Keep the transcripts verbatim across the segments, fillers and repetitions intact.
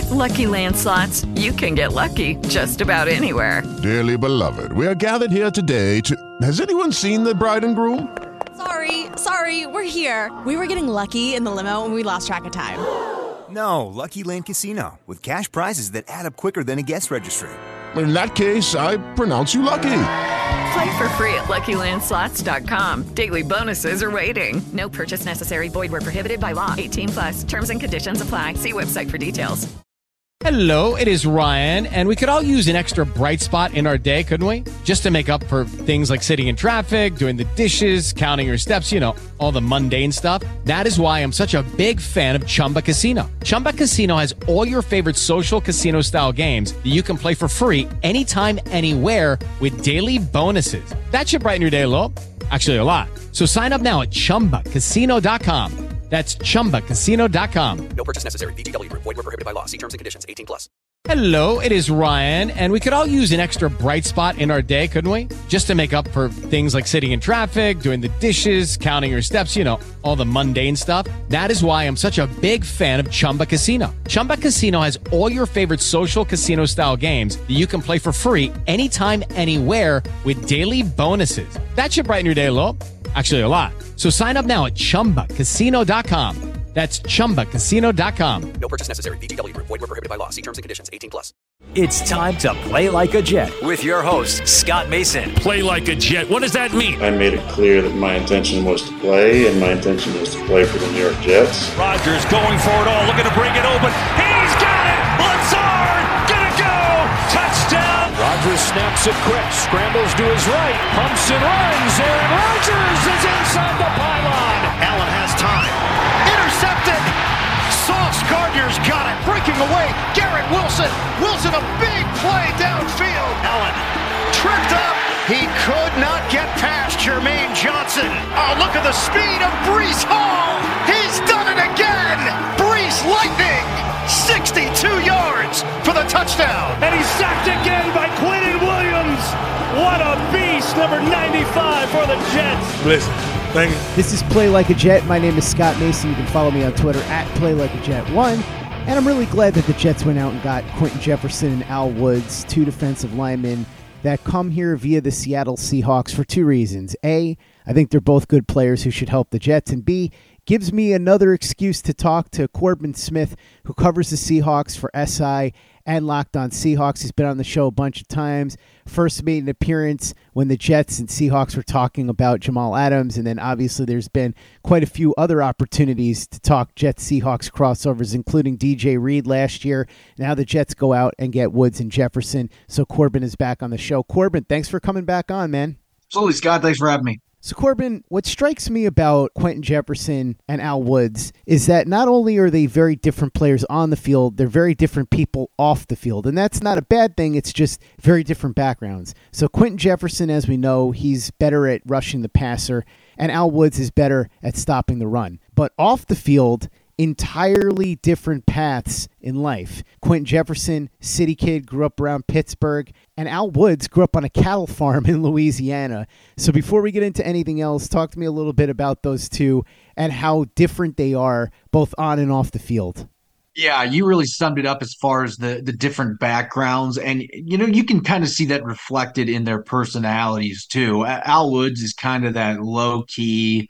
With Lucky Land Slots, you can get lucky just about anywhere. Dearly beloved, we are gathered here today to... Has anyone seen the bride and groom? Sorry, sorry, we're here. We were getting lucky in the limo and we lost track of time. No, Lucky Land Casino, with cash prizes that add up quicker than a guest registry. In that case, I pronounce you lucky. Play for free at Lucky Land Slots dot com. Daily bonuses are waiting. No purchase necessary. Void where prohibited by law. eighteen plus. Terms and conditions apply. See website for details. Hello, it is Ryan, and we could all use an extra bright spot in our day, couldn't we? Just to make up for things like sitting in traffic, doing the dishes, counting your steps, you know, all the mundane stuff. That is why I'm such a big fan of Chumba Casino. Chumba Casino has all your favorite social casino-style games that you can play for free anytime, anywhere with daily bonuses. That should brighten your day a little. Actually, a lot. So sign up now at chumba casino dot com. That's chumba casino dot com. No purchase necessary. V G W. Void where prohibited by law. See terms and conditions. eighteen plus. Hello, it is Ryan, and we could all use an extra bright spot in our day, couldn't we? Just to make up for things like sitting in traffic, doing the dishes, counting your steps, you know, all the mundane stuff. That is why I'm such a big fan of Chumba Casino. Chumba Casino has all your favorite social casino-style games that you can play for free anytime, anywhere with daily bonuses. That should brighten your day a little. Actually, a lot. So sign up now at chumba casino dot com. That's chumba casino dot com. No purchase necessary. V G W. Void where prohibited by law. See terms and conditions. eighteen plus. It's time to play like a Jet with your host, Scott Mason. Play like a Jet. What does that mean? I made it clear that my intention was to play, and my intention was to play for the New York Jets. Rodgers going for it all, looking to bring it open. He's got it! Lazard! Gonna go! Touchdown! Rodgers snaps it quick, scrambles to his right, pumps and runs. Aaron Rodgers is inside the pylon. Allen has time. Intercepted! Sauce Gardner's got it. Breaking away. Garrett Wilson. Wilson, a big play downfield. Allen tripped up. He could not get past Jermaine Johnson. Oh, look at the speed of Breece Hall. He's done it again. Breece Lightning. sixty-two yards for the touchdown. And he's sacked again by Quinnen Williams. What a beast. Number ninety-five for the Jets. Listen. Thank you. This is Play Like a Jet. My name is Scott Mason. You can follow me on Twitter at Play Like a Jet one. And I'm really glad that the Jets went out and got Quentin Jefferson and Al Woods, two defensive linemen that come here via the Seattle Seahawks for two reasons. A, I think they're both good players who should help the Jets. And B, gives me another excuse to talk to Corbin Smith, who covers the Seahawks for S I and Locked On Seahawks. He's been on the show a bunch of times. First made an appearance when the Jets and Seahawks were talking about Jamal Adams, and then obviously there's been quite a few other opportunities to talk Jets-Seahawks crossovers, including D J Reed last year. Now the Jets go out and get Woods and Jefferson, so Corbin is back on the show. Corbin, thanks for coming back on, man. Absolutely, Scott. Thanks for having me. So, Corbin, what strikes me about Quentin Jefferson and Al Woods is that not only are they very different players on the field, they're very different people off the field. And that's not a bad thing. It's just very different backgrounds. So Quentin Jefferson, as we know, he's better at rushing the passer, and Al Woods is better at stopping the run. But off the field, entirely different paths in life. Quentin Jefferson, city kid, grew up around Pittsburgh, and Al Woods grew up on a cattle farm in Louisiana. So before we get into anything else, talk to me a little bit about those two and how different they are both on and off the field. Yeah, you really summed it up as far as the the different backgrounds. And, you know, you can kind of see that reflected in their personalities, too. Al Woods is kind of that low-key,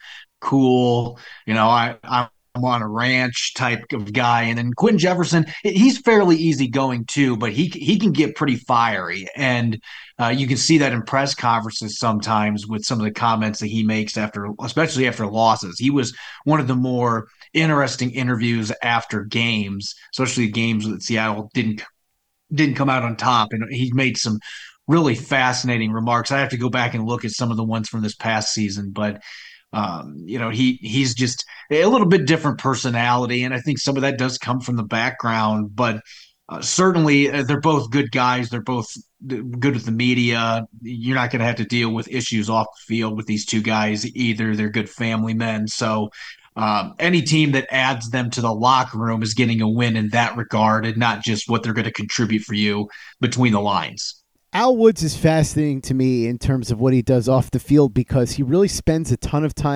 cool, you know, I, I'm on a ranch type of guy. And then Quentin Jefferson, he's fairly easygoing too, but he he can get pretty fiery. And uh, you can see that in press conferences sometimes with some of the comments that he makes after, especially after losses. He was one of the more interesting interviews after games, especially games that Seattle didn't didn't come out on top. And he made some really fascinating remarks. I have to go back and look at some of the ones from this past season, but Um, you know, he he's just a little bit different personality, and I think some of that does come from the background. But uh, certainly, uh, they're both good guys. They're both good with the media. You're not going to have to deal with issues off the field with these two guys either. They're good family men. So um, any team that adds them to the locker room is getting a win in that regard, and not just what they're going to contribute for you between the lines. Al Woods is fascinating to me in terms of what he does off the field because he really spends a ton of time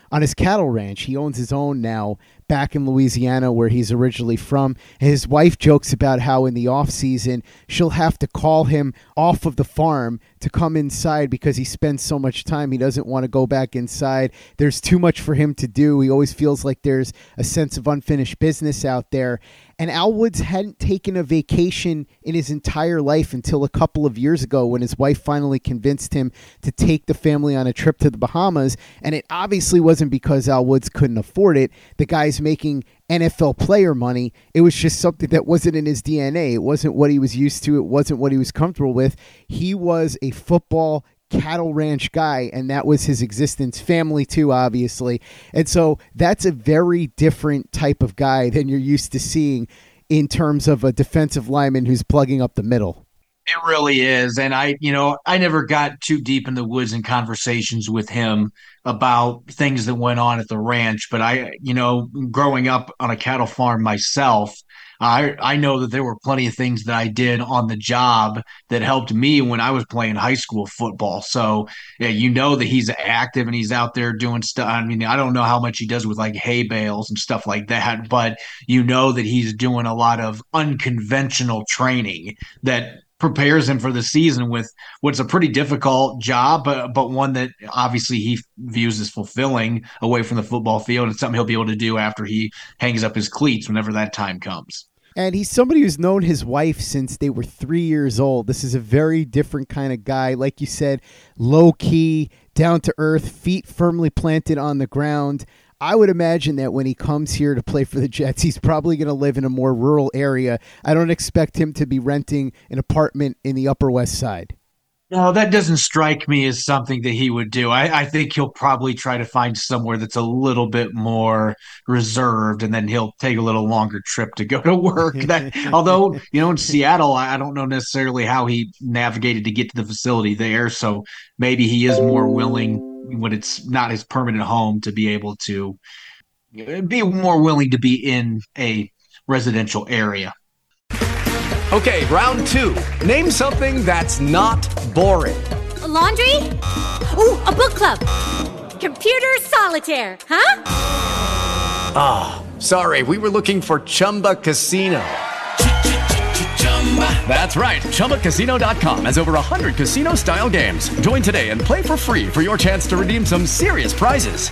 on his cattle ranch. He owns his own now back in Louisiana, where he's originally from. His wife jokes about how in the off season she'll have to call him off of the farm to come inside because he spends so much time. He doesn't want to go back inside. There's too much for him to do. He always feels like there's a sense of unfinished business out there. And Al Woods hadn't taken a vacation in his entire life until a couple of years ago when his wife finally convinced him to take the family on a trip to the Bahamas. And it obviously wasn't because Al Woods couldn't afford it. The guy's making N F L player money. It was just something that wasn't in his D N A. It wasn't what he was used to. It wasn't what he was comfortable with. He was a football cattle ranch guy, and that was his existence. Family too, obviously. And so that's a very different type of guy than you're used to seeing in terms of a defensive lineman who's plugging up the middle. It really is. And I, you know, I never got too deep in the woods in conversations with him about things that went on at the ranch. But I, you know, growing up on a cattle farm myself, I I know that there were plenty of things that I did on the job that helped me when I was playing high school football. So, yeah, you know that he's active and he's out there doing stuff. I mean, I don't know how much he does with like hay bales and stuff like that, but you know that he's doing a lot of unconventional training that prepares him for the season with what's a pretty difficult job, but but one that obviously he views as fulfilling away from the football field. It's something he'll be able to do after he hangs up his cleats whenever that time comes. And he's somebody who's known his wife since they were three years old. This is a very different kind of guy. Like you said, low key, down to earth, feet firmly planted on the ground. I would imagine that when he comes here to play for the Jets, he's probably going to live in a more rural area. I don't expect him to be renting an apartment in the Upper West Side. No, that doesn't strike me as something that he would do. I, I think he'll probably try to find somewhere that's a little bit more reserved, and then he'll take a little longer trip to go to work. That, although, you know, in Seattle, I don't know necessarily how he navigated to get to the facility there. So maybe he is more willing when it's not his permanent home to be able to be more willing to be in a residential area. Okay, round two. Name something that's not boring. A laundry? Ooh, a book club. Computer solitaire, huh? Ah, oh, sorry, we were looking for Chumba Casino. That's right, Chumba Casino dot com has over one hundred casino-style games. Join today and play for free for your chance to redeem some serious prizes.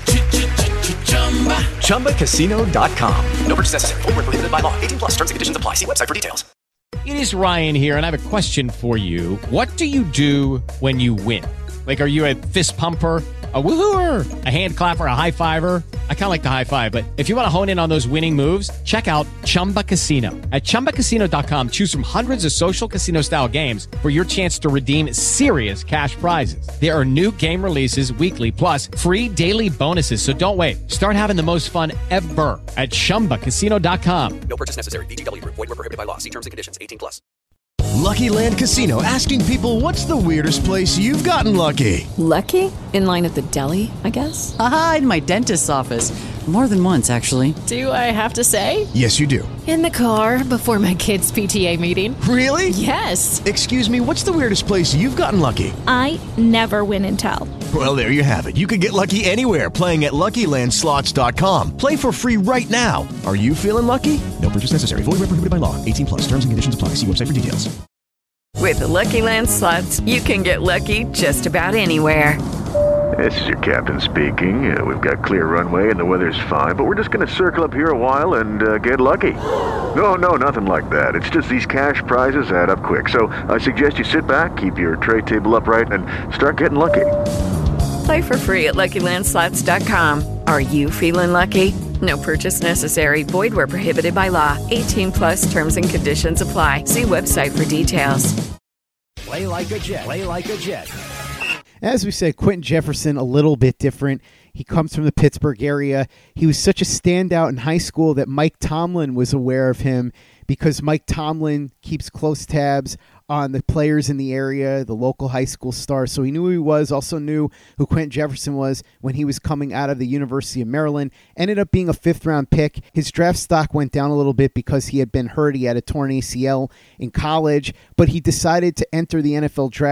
Chumba Casino dot com. No purchase necessary. Void where prohibited by law. eighteen plus. Terms and conditions apply. See website for details. It is Ryan here, and I have a question for you. What do you do when you win? Like, are you a fist pumper, a woohooer, a hand clapper, a high fiver? I kind of like the high five, but if you want to hone in on those winning moves, check out Chumba Casino. At Chumba Casino dot com, choose from hundreds of social casino-style games for your chance to redeem serious cash prizes. There are new game releases weekly, plus free daily bonuses. So don't wait. Start having the most fun ever at Chumba Casino dot com. No purchase necessary. V G W. Void where prohibited by law. See terms and conditions. eighteen plus. Lucky Land Casino, asking people, what's the weirdest place you've gotten lucky? Lucky? In line at the deli, I guess? Aha, in my dentist's office. More than once, actually. Do I have to say? Yes, you do. In the car before my kids' P T A meeting. Really? Yes. Excuse me, what's the weirdest place you've gotten lucky? I never win and tell. Well, there you have it. You can get lucky anywhere, playing at Lucky Land Slots dot com. Play for free right now. Are you feeling lucky? No purchase necessary. Void where prohibited by law. eighteen plus. Terms and conditions apply. See website for details. With the Lucky Land Slots, you can get lucky just about anywhere. This is your captain speaking. Uh, we've got clear runway and the weather's fine, but we're just going to circle up here a while and uh, get lucky. No, no, nothing like that. It's just these cash prizes add up quick. So I suggest you sit back, keep your tray table upright, and start getting lucky. Play for free at Lucky Land Slots dot com. Are you feeling lucky? No purchase necessary. Void where prohibited by law. eighteen plus terms and conditions apply. See website for details. Play like a Jet. Play like a Jet. As we said, Quentin Jefferson, a little bit different. He comes from the Pittsburgh area. He was such a standout in high school that Mike Tomlin was aware of him because Mike Tomlin keeps close tabs on the players in the area, the local high school stars. So he knew who he was, also knew who Quentin Jefferson was when he was coming out of the University of Maryland. Ended up being a fifth-round pick. His draft stock went down a little bit because he had been hurt. He had a torn A C L in college, but he decided to enter the N F L draft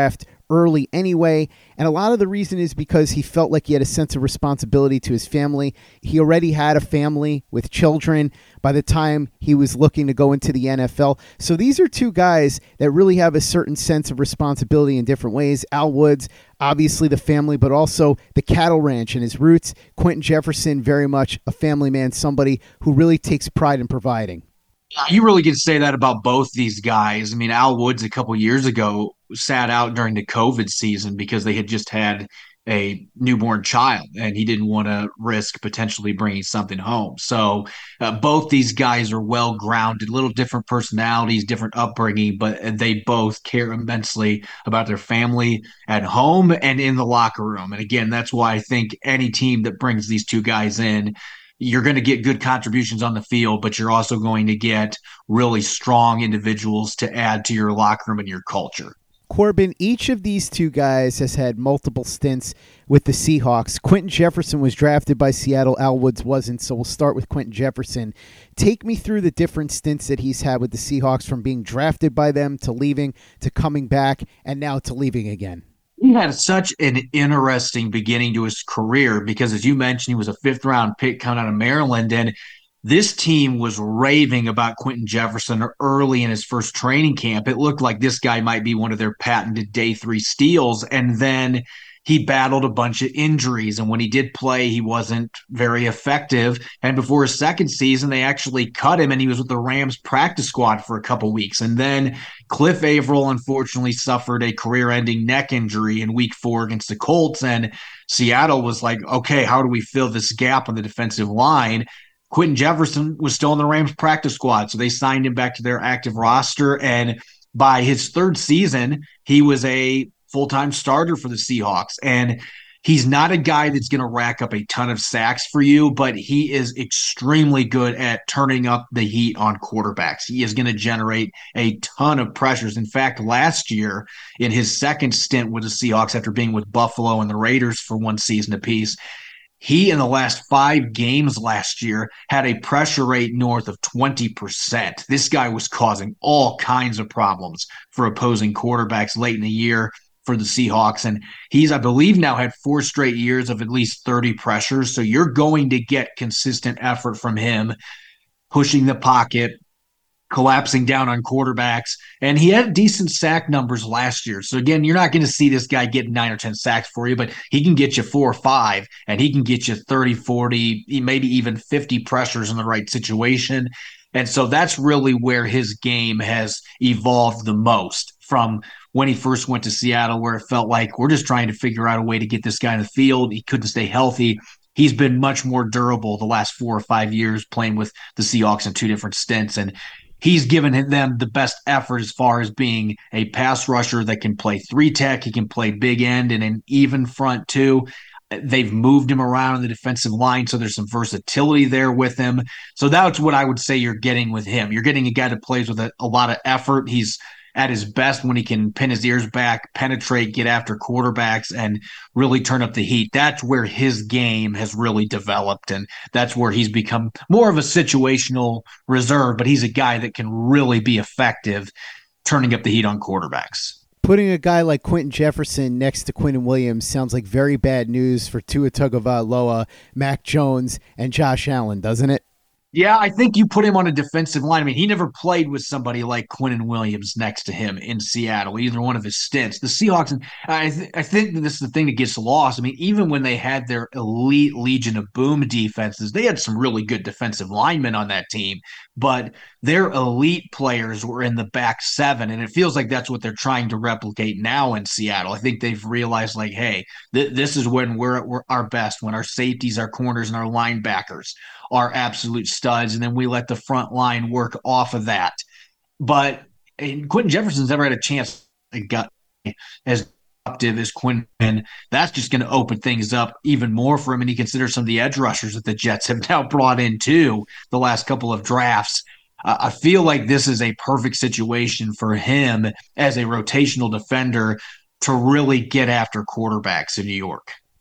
early anyway. And a lot of the reason is because he felt like he had a sense of responsibility to his family. He already had a family with children by the time he was looking to go into the N F L. So these are two guys that really have a certain sense of responsibility in different ways. Al Woods, obviously the family, but also the cattle ranch and his roots. Quentin Jefferson, very much a family man, somebody who really takes pride in providing. You really can say that about both these guys. I mean, Al Woods a couple years ago sat out during the COVID season because they had just had a newborn child and he didn't want to risk potentially bringing something home. So uh, both these guys are well grounded, little different personalities, different upbringing, but they both care immensely about their family at home and in the locker room. And again, that's why I think any team that brings these two guys in, you're going to get good contributions on the field, but you're also going to get really strong individuals to add to your locker room and your culture. Corbin, each of these two guys has had multiple stints with the Seahawks. Quentin Jefferson was drafted by Seattle. Al Woods wasn't, so we'll start with Quentin Jefferson. Take me through the different stints that he's had with the Seahawks, from being drafted by them to leaving to coming back and now to leaving again. He had such an interesting beginning to his career because, as you mentioned, he was a fifth-round pick coming out of Maryland, and this team was raving about Quentin Jefferson early in his first training camp. It looked like this guy might be one of their patented day three steals, and then he battled a bunch of injuries, and when he did play, he wasn't very effective. And before his second season, they actually cut him, and he was with the Rams practice squad for a couple weeks. And then Cliff Averill unfortunately suffered a career-ending neck injury in week four against the Colts, and Seattle was like, okay, how do we fill this gap on the defensive line? Quentin Jefferson was still in the Rams practice squad, so they signed him back to their active roster, and by his third season, he was a full-time starter for the Seahawks. And he's not a guy that's going to rack up a ton of sacks for you, but he is extremely good at turning up the heat on quarterbacks. He is going to generate a ton of pressures. In fact, last year, in his second stint with the Seahawks after being with Buffalo and the Raiders for one season apiece, he, in the last five games last year, had a pressure rate north of twenty percent. This guy was causing all kinds of problems for opposing quarterbacks late in the year for the Seahawks. And he's, I believe, now had four straight years of at least thirty pressures. So you're going to get consistent effort from him, pushing the pocket, collapsing down on quarterbacks. And he had decent sack numbers last year. So again, you're not going to see this guy getting nine or ten sacks for you, but he can get you four or five, and he can get you thirty, forty, maybe even fifty pressures in the right situation. And so that's really where his game has evolved the most from when he first went to Seattle, where it felt like we're just trying to figure out a way to get this guy in the field. He couldn't stay healthy. He's been much more durable the last four or five years playing with the Seahawks in two different stints. And he's given them the best effort as far as being a pass rusher that can play three tech. He can play big end and an even front too. They've moved him around in the defensive line, so there's some versatility there with him. So that's what I would say you're getting with him. You're getting a guy that plays with a, a lot of effort. He's at his best when he can pin his ears back, penetrate, get after quarterbacks, and really turn up the heat. That's where his game has really developed, and that's where he's become more of a situational reserve, but he's a guy that can really be effective turning up the heat on quarterbacks. Putting a guy like Quentin Jefferson next to Quinnen Williams sounds like very bad news for Tua Tagovailoa, Mac Jones, and Josh Allen, doesn't it? Yeah, I think you put him on a defensive line. I mean, he never played with somebody like Quinnen Williams next to him in Seattle, either one of his stints. The Seahawks, and I, th- I think this is the thing that gets lost. I mean, even when they had their elite Legion of Boom defenses, they had some really good defensive linemen on that team, but their elite players were in the back seven, and it feels like that's what they're trying to replicate now in Seattle. I think they've realized, like, hey, th- this is when we're at our best, when our safeties, our corners, and our linebackers are absolute studs, and then we let the front line work off of that. But Quentin Jefferson's never had a chance to get as disruptive as Quentin, and that's just going to open things up even more for him. And he considers some of the edge rushers that the Jets have now brought in too the last couple of drafts. Uh, I feel like this is a perfect situation for him as a rotational defender to really get after quarterbacks in New York.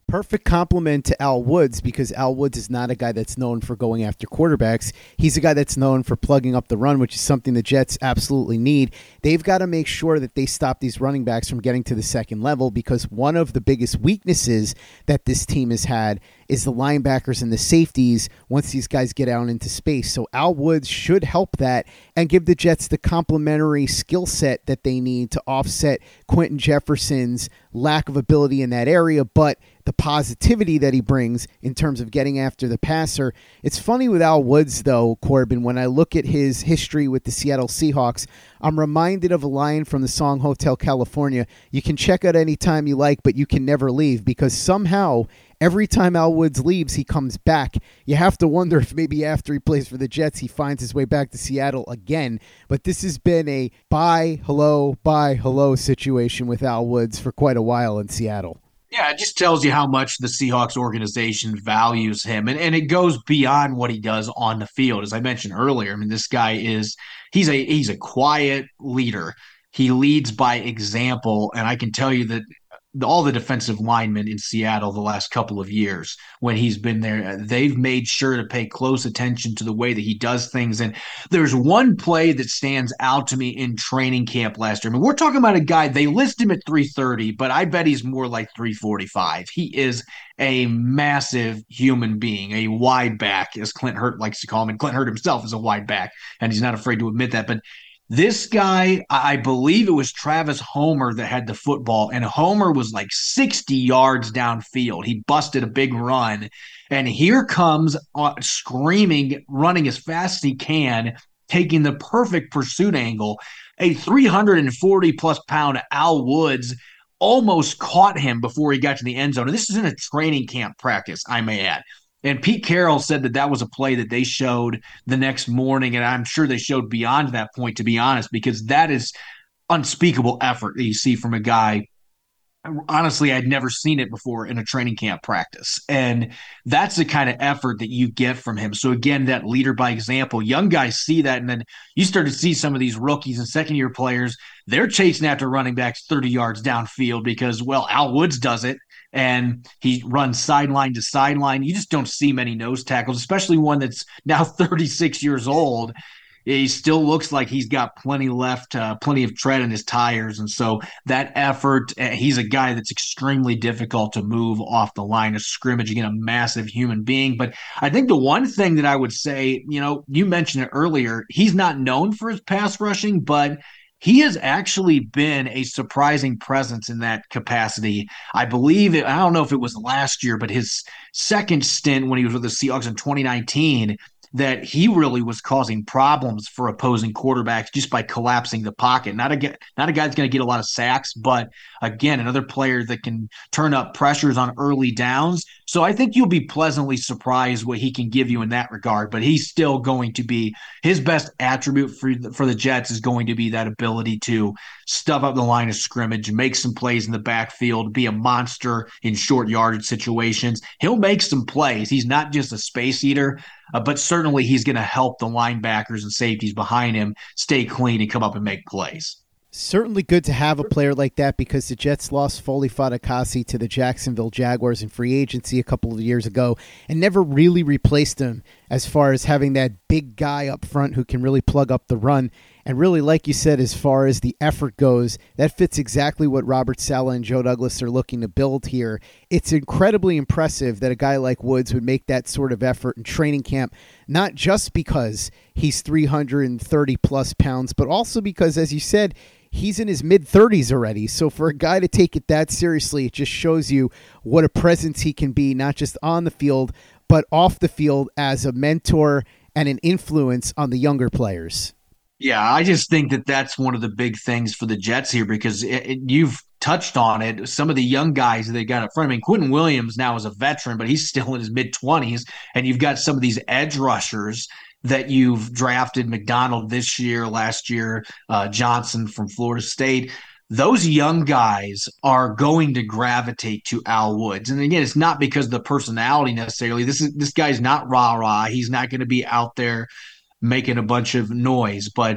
Perfect compliment to Al Woods, because Al Woods is not a guy that's known for going after quarterbacks. He's a guy that's known for plugging up the run, which is something the Jets absolutely need. They've got to make sure that they stop these running backs from getting to the second level, because one of the biggest weaknesses that this team has had is the linebackers and the safeties once these guys get out into space. So Al Woods should help that and give the Jets the complementary skill set that they need to offset Quentin Jefferson's lack of ability in that area, but the positivity that he brings in terms of getting after the passer. It's funny with Al Woods, though, Corbin, when I look at his history with the Seattle Seahawks, I'm reminded of a line from the song Hotel California. You can check out any time you like, but you can never leave, because somehow every time Al Woods leaves, he comes back. You have to wonder if maybe after he plays for the Jets, he finds his way back to Seattle again. But this has been a bye, hello, bye, hello situation with Al Woods for quite a while in Seattle. Yeah, it just tells you how much the Seahawks organization values him. And, and it goes beyond what he does on the field. As I mentioned earlier, I mean, this guy is he's a he's a quiet leader. He leads by example. And I can tell you that all the defensive linemen in Seattle the last couple of years when he's been there, they've made sure to pay close attention to the way that he does things. And there's one play that stands out to me in training camp last year. I mean, we're talking about a guy, they list him at three thirty, but I bet he's more like three forty-five. He is a massive human being, a wide back, as Clint Hurt likes to call him. And Clint Hurt himself is a wide back, and he's not afraid to admit that. But this guy, I believe it was Travis Homer that had the football, and Homer was like sixty yards downfield. He busted a big run, and here comes uh, screaming, running as fast as he can, taking the perfect pursuit angle. A three forty plus pound Al Woods almost caught him before he got to the end zone. And this is in a training camp practice, I may add. And Pete Carroll said that that was a play that they showed the next morning, and I'm sure they showed beyond that point, to be honest, because that is unspeakable effort that you see from a guy. Honestly, I'd never seen it before in a training camp practice, and that's the kind of effort that you get from him. So again, that leader by example, young guys see that, and then you start to see some of these rookies and second-year players, they're chasing after running backs thirty yards downfield because, well, Al Woods does it. And he runs sideline to sideline. You just don't see many nose tackles, especially one that's now thirty-six years old. He still looks like he's got plenty left, uh, plenty of tread in his tires. And so that effort, uh, he's a guy that's extremely difficult to move off the line of scrimmage. Again, a massive human being. But I think the one thing that I would say, you know, you mentioned it earlier, he's not known for his pass rushing, but he has actually been a surprising presence in that capacity. I believe, it, I don't know if it was last year, but his second stint when he was with the Seahawks in twenty nineteen, that he really was causing problems for opposing quarterbacks just by collapsing the pocket. Not a, not a guy that's going to get a lot of sacks, but again, another player that can turn up pressures on early downs. So I think you'll be pleasantly surprised what he can give you in that regard, but he's still going to be his best attribute for the, for the Jets is going to be that ability to stuff up the line of scrimmage, make some plays in the backfield, be a monster in short yardage situations. He'll make some plays. He's not just a space eater, uh, but certainly he's going to help the linebackers and safeties behind him stay clean and come up and make plays. Certainly good to have a player like that, because the Jets lost Foley Fatukasi to the Jacksonville Jaguars in free agency a couple of years ago and never really replaced him as far as having that big guy up front who can really plug up the run. And really, like you said, as far as the effort goes, that fits exactly what Robert Saleh and Joe Douglas are looking to build here. It's incredibly impressive that a guy like Woods would make that sort of effort in training camp, not just because he's three thirty plus pounds, but also because, as you said, he's in his mid-thirties already. So for a guy to take it that seriously, it just shows you what a presence he can be, not just on the field, but off the field as a mentor and an influence on the younger players. Yeah, I just think that that's one of the big things for the Jets here, because it, it, you've touched on it. Some of the young guys that they got up front. I mean, Quentin Williams now is a veteran, but he's still in his mid-twenties. And you've got some of these edge rushers that you've drafted, McDonald this year, last year, uh, Johnson from Florida State. Those young guys are going to gravitate to Al Woods. And again, it's not because of the personality necessarily. This is this guy's not rah-rah. He's not going to be out there making a bunch of noise, but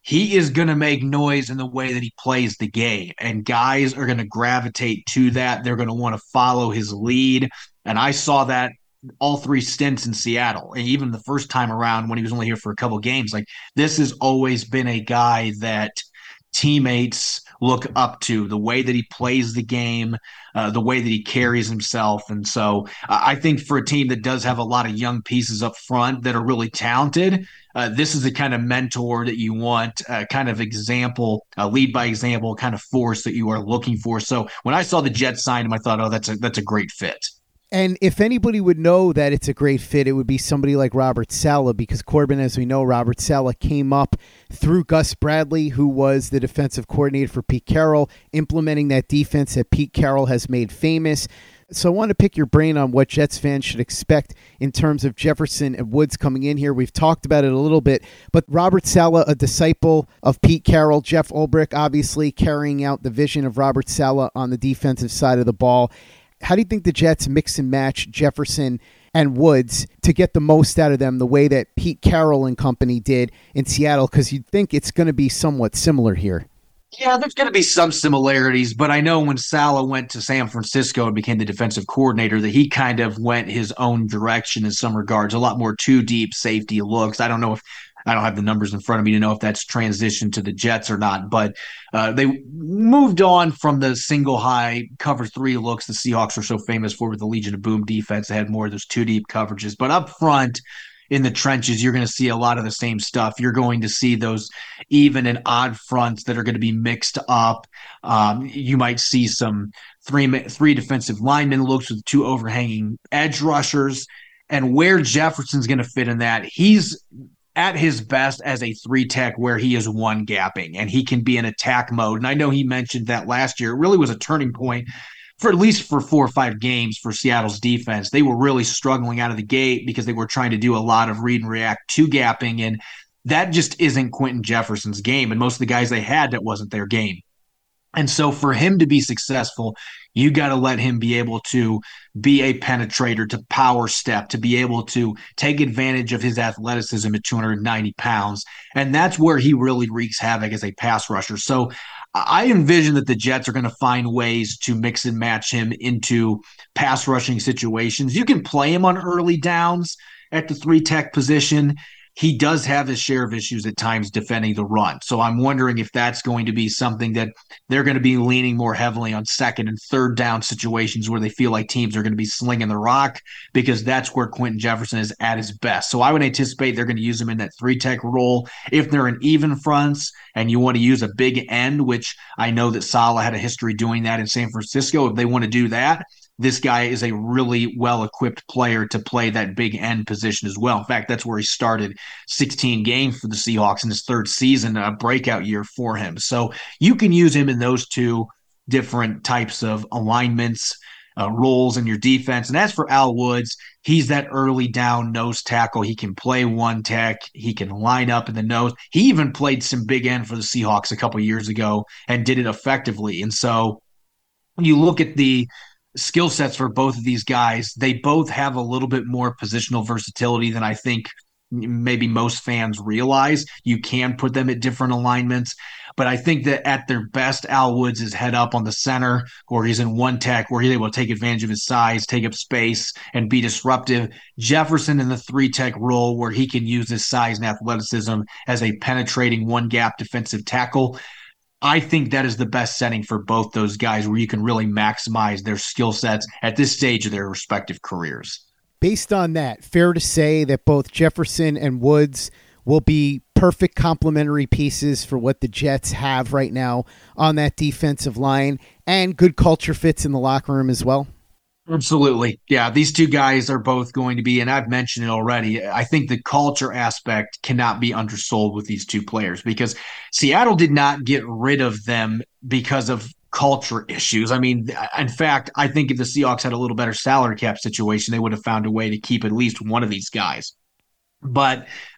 he is going to make noise in the way that he plays the game, and guys are going to gravitate to that. They're going to want to follow his lead, and I saw that all three stints in Seattle, and even the first time around when he was only here for a couple games. Like, this has always been a guy that teammates look up to, the way that he plays the game, uh, the way that he carries himself. And so uh, I think for a team that does have a lot of young pieces up front that are really talented, uh, this is the kind of mentor that you want, uh, kind of example, uh, lead by example, kind of force that you are looking for. So when I saw the Jets sign him, I thought, oh, that's a, that's a great fit. And if anybody would know that it's a great fit, it would be somebody like Robert Saleh, because Corbin, as we know, Robert Saleh came up through Gus Bradley, who was the defensive coordinator for Pete Carroll, implementing that defense that Pete Carroll has made famous. So I want to pick your brain on what Jets fans should expect in terms of Jefferson and Woods coming in here. We've talked about it a little bit, but Robert Saleh, a disciple of Pete Carroll, Jeff Ulbrich, obviously carrying out the vision of Robert Saleh on the defensive side of the ball. How do you think the Jets mix and match Jefferson and Woods to get the most out of them the way that Pete Carroll and company did in Seattle? Because you'd think it's going to be somewhat similar here. Yeah, there's going to be some similarities, but I know when Saleh went to San Francisco and became the defensive coordinator that he kind of went his own direction in some regards, a lot more two deep safety looks. I don't know if I don't have the numbers in front of me to know if that's transitioned to the Jets or not, but uh, they moved on from the single high cover three looks the Seahawks are so famous for with the Legion of Boom defense. They had more of those two deep coverages, but up front in the trenches, you're going to see a lot of the same stuff. You're going to see those even and odd fronts that are going to be mixed up. Um, you might see some three, three defensive linemen looks with two overhanging edge rushers, and where Jefferson's going to fit in that, he's at his best as a three-tech where he is one gapping and he can be in attack mode. And I know he mentioned that last year. It really was a turning point for at least for four or five games for Seattle's defense. They were really struggling out of the gate because they were trying to do a lot of read and react to gapping, and that just isn't Quentin Jefferson's game. And most of the guys they had, that wasn't their game. And so for him to be successful, you got to let him be able to be a penetrator, to power step, to be able to take advantage of his athleticism at two hundred ninety pounds. And that's where he really wreaks havoc as a pass rusher. So I envision that the Jets are going to find ways to mix and match him into pass rushing situations. You can play him on early downs at the three tech position. He does have his share of issues at times defending the run. So I'm wondering if that's going to be something that they're going to be leaning more heavily on second and third down situations where they feel like teams are going to be slinging the rock, because that's where Quentin Jefferson is at his best. So I would anticipate they're going to use him in that three-tech role. If they're in even fronts and you want to use a big end, which I know that Saleh had a history doing that in San Francisco, if they want to do that, this guy is a really well-equipped player to play that big end position as well. In fact, that's where he started sixteen games for the Seahawks in his third season, a breakout year for him. So you can use him in those two different types of alignments, uh, roles in your defense. And as for Al Woods, he's that early down nose tackle. He can play one tech. He can line up in the nose. He even played some big end for the Seahawks a couple years ago and did it effectively. And so when you look at the skill sets for both of these guys, they both have a little bit more positional versatility than I think maybe most fans realize. You can put them at different alignments, but I think that at their best, Al Woods is head up on the center, or he's in one tech where he's able to take advantage of his size, take up space, and be disruptive. Jefferson in the three tech role where he can use his size and athleticism as a penetrating one gap defensive tackle. I think that is the best setting for both those guys, where you can really maximize their skill sets at this stage of their respective careers. Based on that, fair to say that both Jefferson and Woods will be perfect complementary pieces for what the Jets have right now on that defensive line, and good culture fits in the locker room as well? Absolutely. Yeah, these two guys are both going to be, and I've mentioned it already, I think the culture aspect cannot be undersold with these two players, because Seattle did not get rid of them because of culture issues. I mean, in fact, I think if the Seahawks had a little better salary cap situation, they would have found a way to keep at least one of these guys. But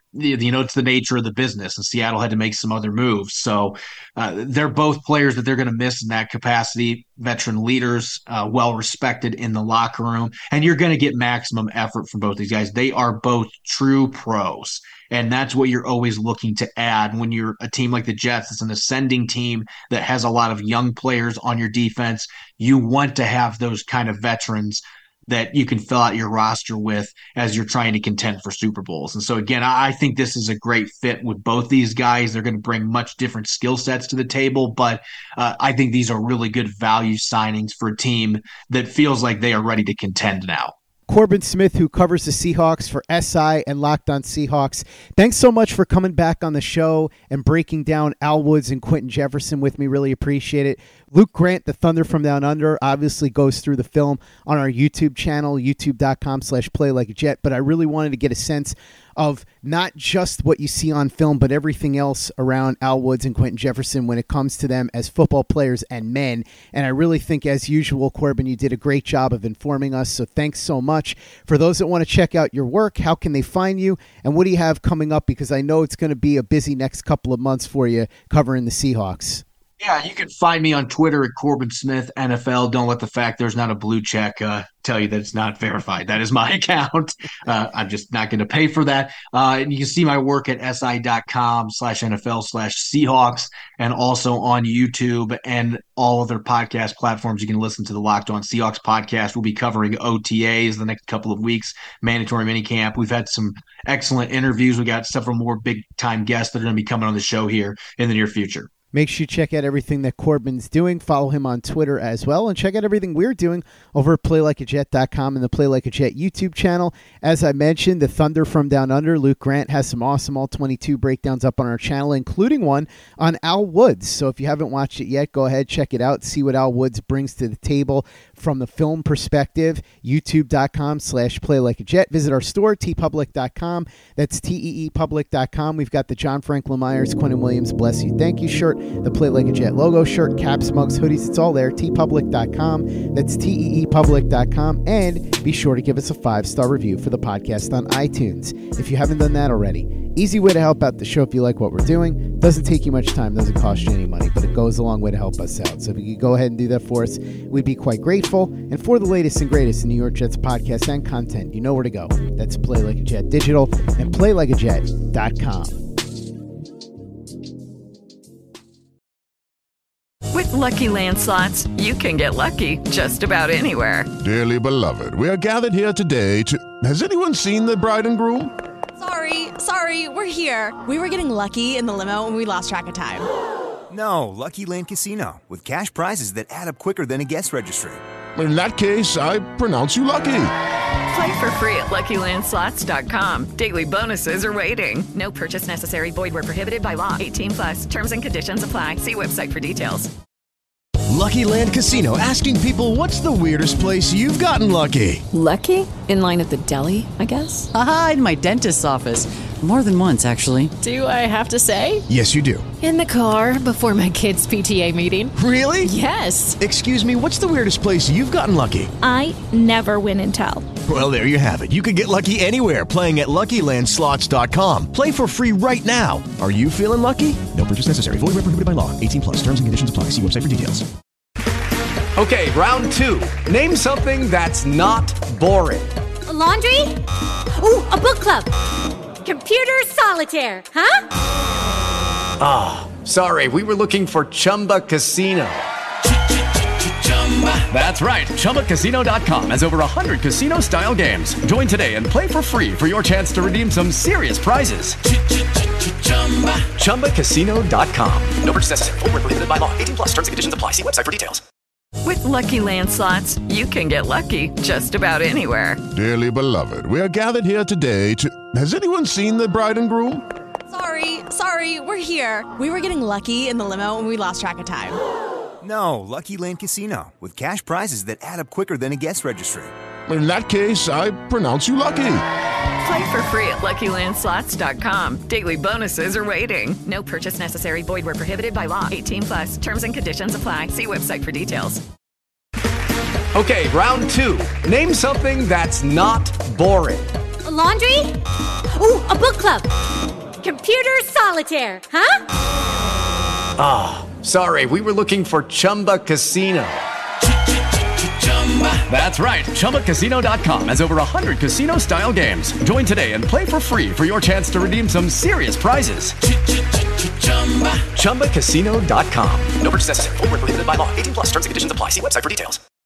you know, it's the nature of the business, and Seattle had to make some other moves. So uh, they're both players that they're going to miss in that capacity, veteran leaders, uh, well-respected in the locker room, and you're going to get maximum effort from both these guys. They are both true pros, and that's what you're always looking to add when you're a team like the Jets. It's an ascending team that has a lot of young players on your defense. You want to have those kind of veterans that you can fill out your roster with as you're trying to contend for Super Bowls. And so, again, I think this is a great fit with both these guys. They're going to bring much different skill sets to the table, but uh, I think these are really good value signings for a team that feels like they are ready to contend now. Corbin Smith, who covers the Seahawks for S I and Locked On Seahawks. Thanks so much for coming back on the show and breaking down Al Woods and Quentin Jefferson with me. Really appreciate it. Luke Grant, the Thunder from Down Under, obviously goes through the film on our YouTube channel, youtube.com slash play like a jet. But I really wanted to get a sense of not just what you see on film, but everything else around Al Woods and Quentin Jefferson when it comes to them as football players and men. And I really think, as usual, Corbin, you did a great job of informing us. So thanks so much. For those that want to check out your work, how can they find you? And what do you have coming up? Because I know it's going to be a busy next couple of months for you covering the Seahawks. Yeah, you can find me on Twitter at Corbin Smith N F L. Don't let the fact there's not a blue check uh, tell you that it's not verified. That is my account. Uh, I'm just not going to pay for that. Uh, and you can see my work at si.com slash NFL slash Seahawks, and also on YouTube and all other podcast platforms. You can listen to the Locked On Seahawks podcast. We'll be covering O T As the next couple of weeks, mandatory minicamp. We've had some excellent interviews. We got several more big-time guests that are going to be coming on the show here in the near future. Make sure you check out everything that Corbin's doing. Follow him on Twitter as well. And check out everything we're doing over at play like a jet dot com and the Play Like a Jet YouTube channel. As I mentioned, the Thunder from Down Under, Luke Grant, has some awesome all twenty-two breakdowns up on our channel, including one on Al Woods. So if you haven't watched it yet, go ahead, check it out. See what Al Woods brings to the table from the film perspective. youtube.com slash play like a jet. Visit our store, t public dot com. That's T E E public dot com. We've got the John Franklin Myers, Quentin Williams, Bless You, Thank You shirt, the Play Like a Jet logo shirt, caps, mugs, hoodies. It's all there. t public dot com. That's T E E public dot com. And be sure to give us a five-star review for the podcast on iTunes if you haven't done that already. Easy way to help out the show if you like what we're doing. Doesn't take you much time, doesn't cost you any money, but it goes a long way to help us out. So if you could go ahead and do that for us, we'd be quite grateful. And for the latest and greatest in New York Jets podcasts and content, you know where to go. That's Play Like a Jet Digital and play like a jet dot com. With Lucky Land Slots, you can get lucky just about anywhere. Dearly beloved, we are gathered here today to... Has anyone seen the bride and groom? Sorry, sorry, we're here. We were getting lucky in the limo and we lost track of time. No, Lucky Land Casino, with cash prizes that add up quicker than a guest registry. In that case, I pronounce you lucky. Play for free at lucky land slots dot com. Daily bonuses are waiting. No purchase necessary. Void where prohibited by law. eighteen plus. Terms and conditions apply. See website for details. Lucky Land Casino, asking people, what's the weirdest place you've gotten lucky? Lucky? In line at the deli, I guess? Aha, in my dentist's office. More than once, actually. Do I have to say? Yes, you do. In the car before my kids' P T A meeting. Really? Yes. Excuse me, what's the weirdest place you've gotten lucky? I never win and tell. Well, there you have it. You can get lucky anywhere, playing at lucky land slots dot com. Play for free right now. Are you feeling lucky? No purchase necessary. Void where prohibited by law. eighteen plus. Terms and conditions apply. See website for details. Okay, round two. Name something that's not boring. A laundry? Ooh, a book club. Computer solitaire, huh? Ah, oh, sorry. We were looking for Chumba Casino. That's right. Chumba Casino dot com has over one hundred casino-style games. Join today and play for free for your chance to redeem some serious prizes. Chumba Casino dot com. No purchase necessary. Void where prohibited by law. eighteen plus. Terms and conditions apply. See website for details. With Lucky Land Slots, you can get lucky just about anywhere. Dearly beloved, we are gathered here today to... Has anyone seen the bride and groom? Sorry, sorry, we're here. We were getting lucky in the limo and we lost track of time. No, Lucky Land Casino, with cash prizes that add up quicker than a guest registry. In that case, I pronounce you lucky. Play for free at lucky land slots dot com. Daily bonuses are waiting. No purchase necessary. Void where prohibited by law. eighteen plus. Terms and conditions apply. See website for details. Okay, round two. Name something that's not boring. A laundry? Ooh, a book club. Computer solitaire, huh? Ah, oh, sorry. We were looking for Chumba Casino. That's right. Chumba Casino dot com has over one hundred casino-style games. Join today and play for free for your chance to redeem some serious prizes. Chumba Casino dot com. No purchase necessary. Void where prohibited by law. eighteen plus terms and conditions apply. See website for details.